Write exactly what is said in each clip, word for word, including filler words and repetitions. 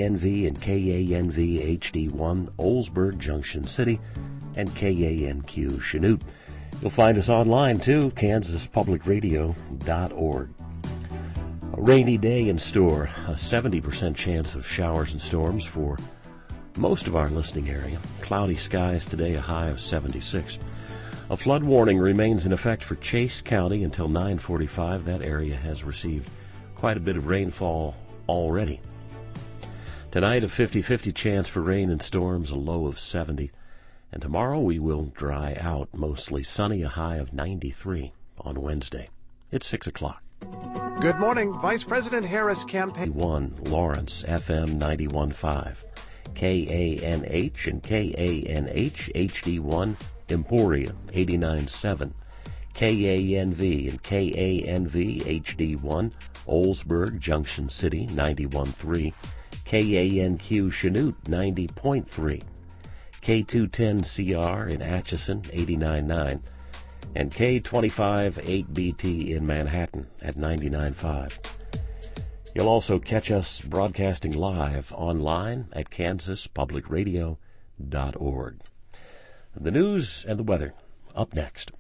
N V and K A N V H D one, Oldsburg, Junction City, and K A N Q, Chanute. You'll find us online, too, kansas public radio dot org. A rainy day in store, a seventy percent chance of showers and storms for most of our listening area. Cloudy skies today, a high of seventy-six. A flood warning remains in effect for Chase County until nine forty-five. That area has received quite a bit of rainfall already. Tonight, a fifty-fifty chance for rain and storms, a low of seventy. And tomorrow we will dry out, mostly sunny, a high of ninety-three on Wednesday. It's six o'clock. Good morning. Vice President Harris campaign. one Lawrence, F M ninety-one point five. K A N H and K A N H H D one, Emporia, eighty-nine point seven. K A N V and K A N V H D one, Oldsburg, Junction City, ninety-one point three. K A N Q Chanute, ninety point three. K two ten C R in Atchison, eighty-nine point nine. And K twenty-five eight B T in Manhattan at ninety-nine point five. You'll also catch us broadcasting live online at kansas public radio dot org. The news and the weather up next.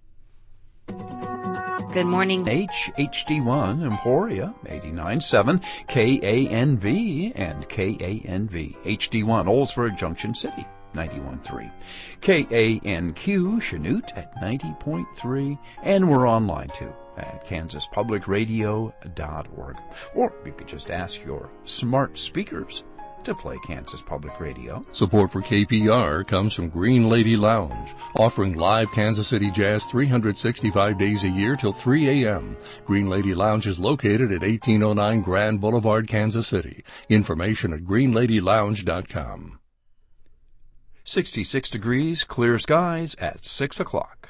Good morning. H H D one Emporia, eighty-nine point seven, K A N V and K A N V H D one Oldsburg, Junction City, ninety-one point three. K A N Q Chanute at ninety point three, and we're online too at kansas public radio dot org. Or you could just ask your smart speakers to play Kansas Public Radio. Support for K P R comes from Green Lady Lounge, offering live Kansas City jazz three hundred sixty-five days a year till three a.m. Green Lady Lounge is located at eighteen oh nine Grand Boulevard, Kansas City. Information at green lady lounge dot com. sixty-six degrees, clear skies at six o'clock.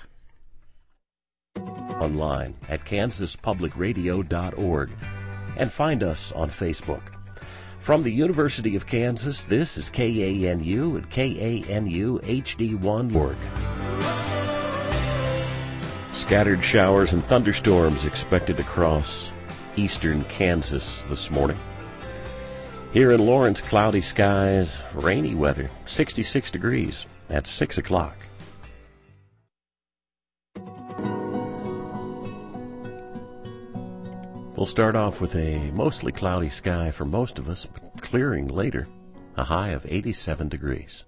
Online at kansas public radio dot org and find us on Facebook. From the University of Kansas, this is K A N U and K A N U H D one org. Scattered showers and thunderstorms expected across eastern Kansas this morning. Here in Lawrence, cloudy skies, rainy weather, sixty-six degrees at six o'clock. We'll start off with a mostly cloudy sky for most of us, but clearing later, a high of eighty-seven degrees.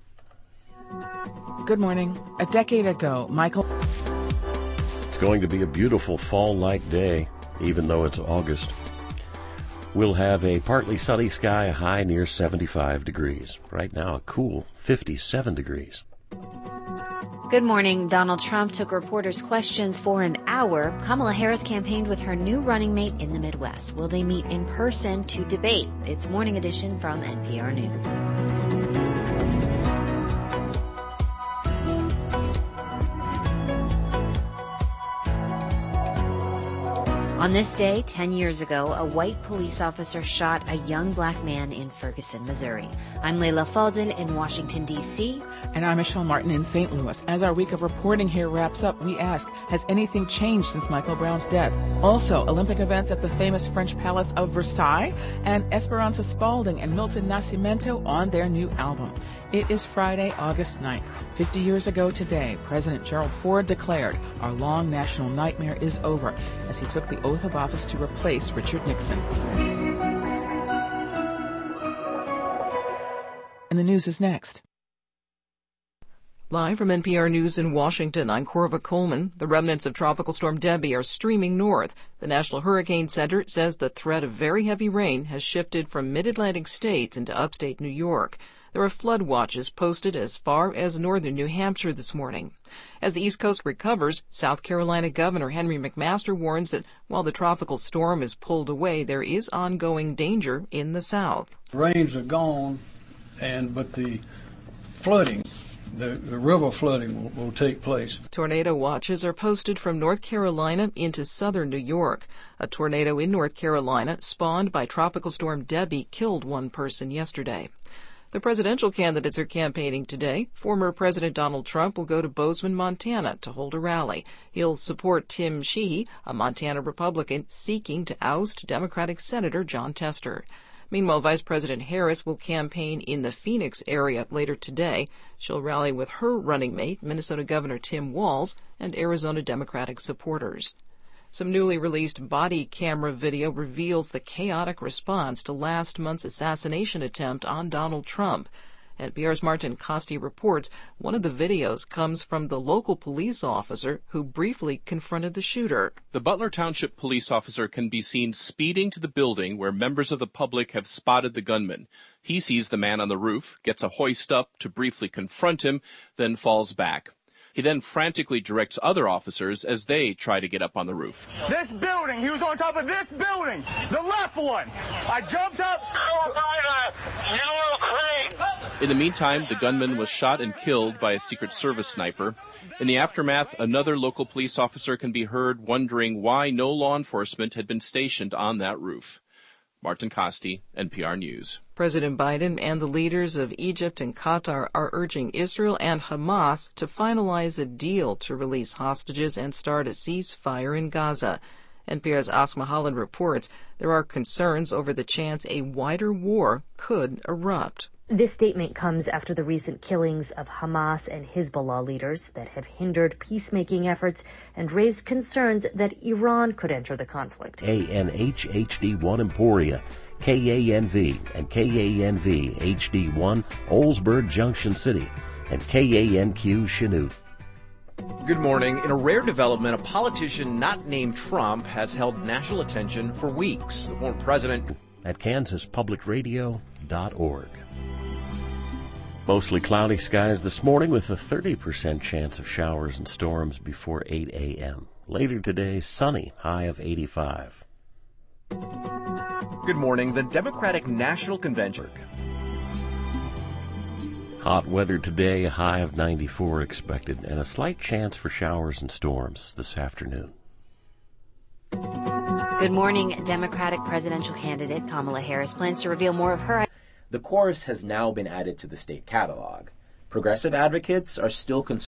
Good morning. A decade ago, Michael... It's going to be a beautiful fall-like day, even though it's August. We'll have a partly sunny sky, a high near seventy-five degrees. Right now, a cool fifty-seven degrees. Good morning. Donald Trump took reporters' questions for an hour. Kamala Harris campaigned with her new running mate in the Midwest. Will they meet in person to debate? It's Morning Edition from N P R News. On this day, ten years ago, a white police officer shot a young black man in Ferguson, Missouri. I'm Leila Fadel in Washington, D C And I'm Michelle Martin in Saint Louis. As our week of reporting here wraps up, we ask, has anything changed since Michael Brown's death? Also, Olympic events at the famous French Palace of Versailles, and Esperanza Spalding and Milton Nascimento on their new album. It is Friday, August ninth. Fifty years ago today, President Gerald Ford declared our long national nightmare is over as he took the oath of office to replace Richard Nixon. And the news is next. Live from N P R News in Washington, I'm Corva Coleman. The remnants of Tropical Storm Debbie are streaming north. The National Hurricane Center says the threat of very heavy rain has shifted from mid-Atlantic states into upstate New York. There are flood watches posted as far as northern New Hampshire this morning. As the East Coast recovers, South Carolina Governor Henry McMaster warns that while the tropical storm is pulled away, there is ongoing danger in the South. Rains are gone, and but the flooding, the, the river flooding will, will take place. Tornado watches are posted from North Carolina into southern New York. A tornado in North Carolina, spawned by Tropical Storm Debbie, killed one person yesterday. The presidential candidates are campaigning today. Former President Donald Trump will go to Bozeman, Montana to hold a rally. He'll support Tim Sheehy, a Montana Republican seeking to oust Democratic Senator John Tester. Meanwhile, Vice President Harris will campaign in the Phoenix area later today. She'll rally with her running mate, Minnesota Governor Tim Walz, and Arizona Democratic supporters. Some newly released body camera video reveals the chaotic response to last month's assassination attempt on Donald Trump. N P R's Martin Costi reports one of the videos comes from the local police officer who briefly confronted the shooter. The Butler Township police officer can be seen speeding to the building where members of the public have spotted the gunman. He sees the man on the roof, gets a hoist up to briefly confront him, then falls back. He then frantically directs other officers as they try to get up on the roof. This building, he was on top of this building, the left one. I jumped up. In the meantime, the gunman was shot and killed by a Secret Service sniper. In the aftermath, another local police officer can be heard wondering why no law enforcement had been stationed on that roof. Martin Costi, N P R News. President Biden and the leaders of Egypt and Qatar are urging Israel and Hamas to finalize a deal to release hostages and start a ceasefire in Gaza. N P R's Asma Holland reports there are concerns over the chance a wider war could erupt. This statement comes after the recent killings of Hamas and Hezbollah leaders that have hindered peacemaking efforts and raised concerns that Iran could enter the conflict. A N H H D one Emporia, K A N V and K A N V H D one Oldsburg Junction City, and K A N Q Chanute. Good morning. In a rare development, a politician not named Trump has held national attention for weeks. The former president at kansas public radio dot org. Mostly cloudy skies this morning with a thirty percent chance of showers and storms before eight a.m. Later today, sunny, high of eighty-five. Good morning. The Democratic National Convention. Hot weather today, a high of ninety-four expected, and a slight chance for showers and storms this afternoon. Good morning. Democratic presidential candidate Kamala Harris plans to reveal more of her. The chorus has now been added to the state catalog. Progressive advocates are still concerned